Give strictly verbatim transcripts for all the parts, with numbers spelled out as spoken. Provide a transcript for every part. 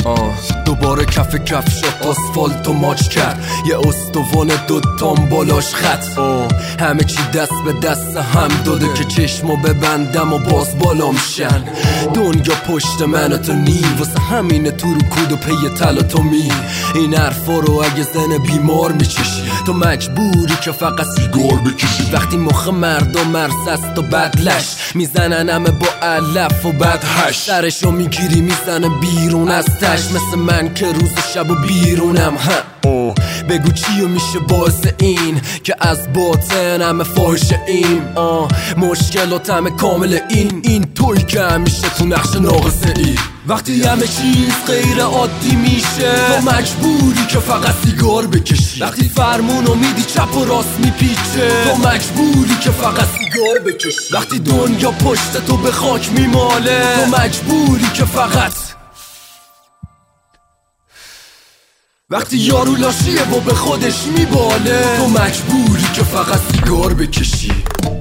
آه. دوباره کف کف شد آسفالت و ماچ کرد یه استوان دوتام بالاش خط آه. همه چی دست به دست هم داده که چشمو ببندم و باز بالام شن. دنیا پشت من و تو نی واسه همینه تو رو کود و پی تل و تو می. این حرفا رو اگه زن بیمار میچشی تو مجبوری که فقط سیگار بکشی. وقتی مخ مردم مرس است و بدلش میزنن همه با علف و بدهش. سرشو میگیری میزنه بیرون از تش مثل من که روز شب و بیرونم. ها بگو چیو میشه باعث این که از باطن همه فاحشه ایم. آه مشکلات همه کامل این این توی که همیشه تو نقش ناقصه ای. وقتی همه چیز غیر عادی میشه تو مجبوری که فقط سیگار بکشی. وقتی فرمونو میدی چپ و راست میپیچه تو مجبوری که فقط سیگار بکشی. وقتی دنیا پشت تو به خاک میماله تو مجبوری که فقط وقتی یارو لاشیه و به خودش میباله تو مجبوری که فقط سیگار بکشی.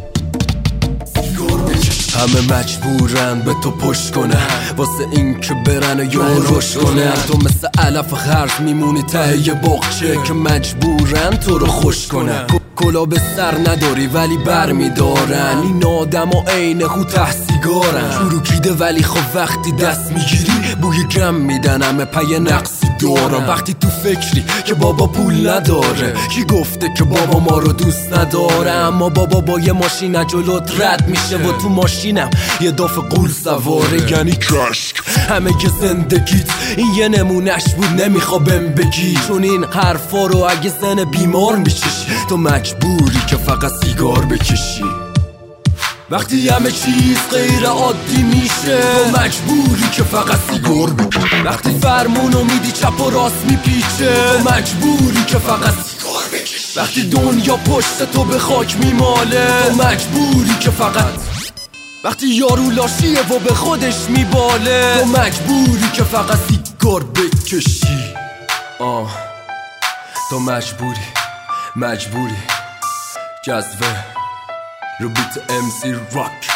همه مجبورن به تو پشت کنه واسه این که برن و یا روش کنه. تو مثل علف خرز میمونی ته یه باغچه که مجبورن تو رو خوش کنه. کلا به سر نداری ولی بر میدارن این آدم و عین خود ته سیگارن. چروکیده ولی خب وقتی دست میگیری بوی گم میدن همه پی نقصی دارن. وقتی تو فکری که بابا پول نداره کی گفته که بابا ما رو دوست نداره. اما بابا با یه ماشین جلوت رد میشه و تو ماشینم یه داف قول سواره یعنی کشک. همه که زندگیت این یه نمونش بود نمیخوابم بگی چون این حرفا رو اگه زن بیمار میچشی تو مجبوری که فقط سیگار بکشی. وقتی همه چیز غیر عادی میشه تو مجبوری که فقط سیگار بکشی. وقتی فرمونو میدی چپ و راست میپیچه تو مجبوری که فقط سیگار بکشی. وقتی دنیا پشت تو به خاک میماله تو مجبوری که فقط وقتی یارو لاشیه و به خودش میباله تو مجبوری که فقط سیگار بکشی. آه تو مجبوری مجبوری جذبه رو بیت ام سی راک.